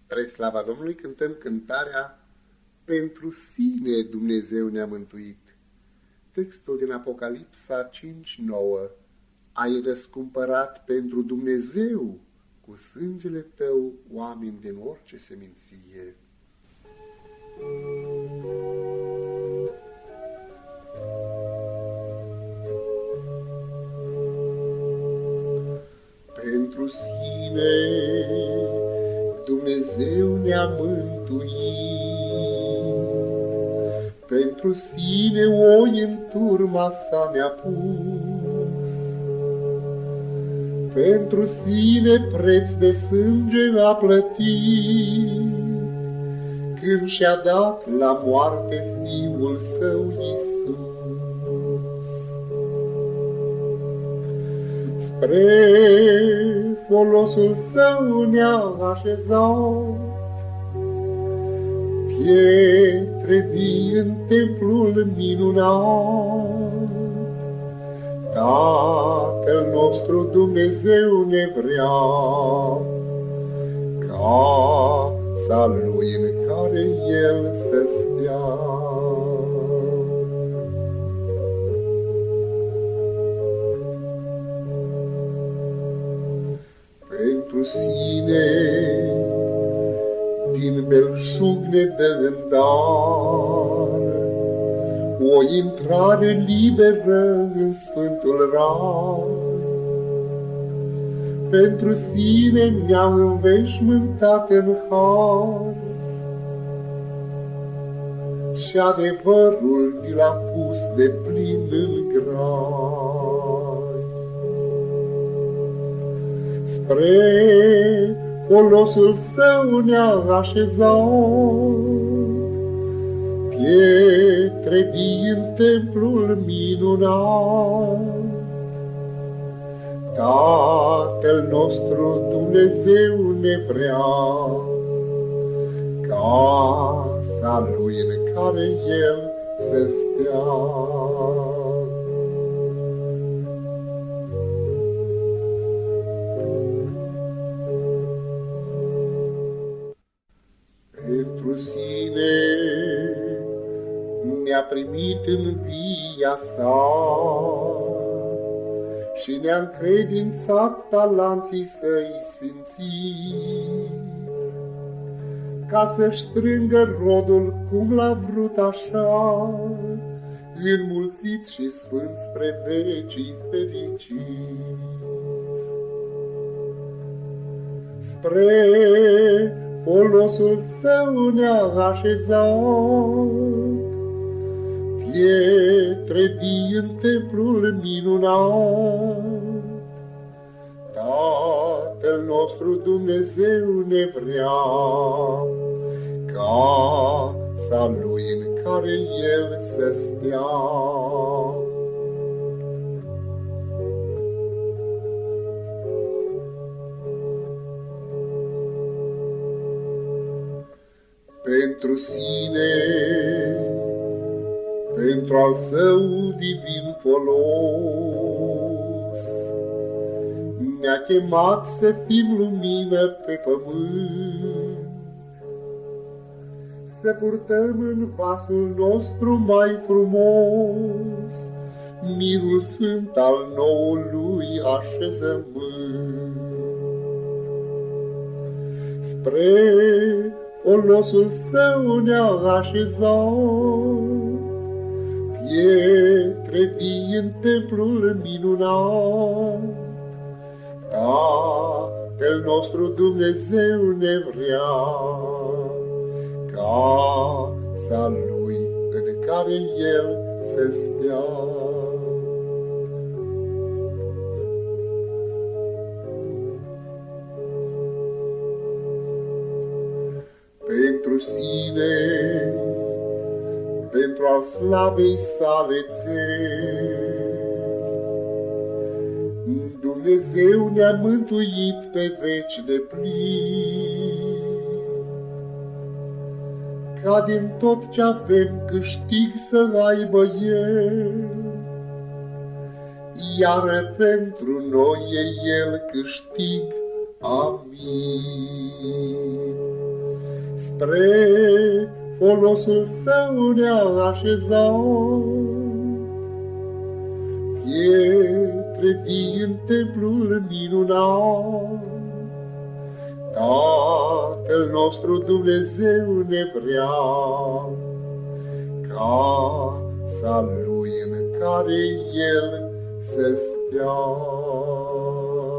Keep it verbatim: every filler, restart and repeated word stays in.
Spre slava Domnului cântăm cântarea Pentru sine Dumnezeu ne-a mântuit. Textul din Apocalipsa cinci nouă. Ai răscumpărat pentru Dumnezeu cu sângele tău oameni din orice seminție. Pentru sine Dumnezeu ne-a mântuit, pentru sine oi în turma sa ne-a pus, pentru sine preț de sânge a plătit, când și-a dat la moarte Fiul Său Iisus. Spre folosul Său ne-a așezat, pietre vii în templul minunat. Tatăl nostru Dumnezeu ne vrea, casa Lui în care El să stea. Pentru sine din belșug ne dă în dar o intrare liberă în Sfântul Rai. Pentru sine ne-a înveșmântat în har și adevărul ni l-a pus de plin în grai. Spre folosul Său ne-a așezat, pietre vii în templul minunat. Tatăl nostru Dumnezeu ne vrea, casa Lui în care El să stea. Pentru sine ne-a primit în via sa și ne-a încredințat talanții Săi sfințiți, ca să-și strângă rodul cum l-a vrut așa, înmulțit și sfânt spre vecii fericiți. Spre folosul Său ne-a așezat, pietre vii în templul minunat. Tatăl nostru Dumnezeu ne vrea, casa Lui în care El să stea. Pentru sine, pentru al Său divin folos, ne-a chemat să fim lumină pe pământ, să purtăm în vasul nostru mai frumos mirul sfânt al noului așezământ. Spre folosul Său ne-a așezat, pietre vii în templul minunat. Tatăl nostru Dumnezeu ne vrea, casa Lui în care El să stea. Pentru sine, pentru al slavei Sale țări, Dumnezeu ne-a mântuit pe veci de plin, ca din tot ce avem câștig să aibă El, iar pentru noi e El câștig. Amin. spre folosul său ne-a așezat. Pietre vii în templul minunat, Tatăl nostru Dumnezeu ne vrea, casa Lui în care El să stea.